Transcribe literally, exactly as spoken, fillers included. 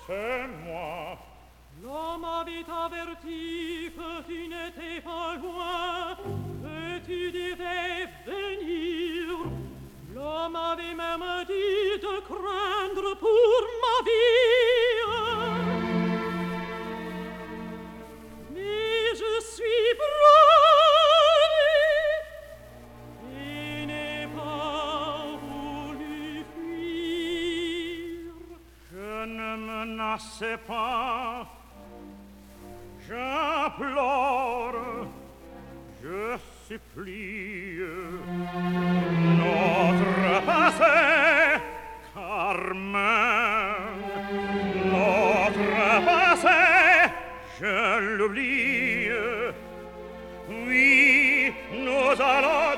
C'est moi. L'homme avait averti que tu n'étais pas loin, que tu devais venir. L'homme avait même dit de craindre pour ma vie. Mais je suis brave et n'ai pas voulu fuir. Je ne menaçais pas. J'implore, je supplie, notre passé, Carmen, notre passé, je l'oublie. Oui, nous allons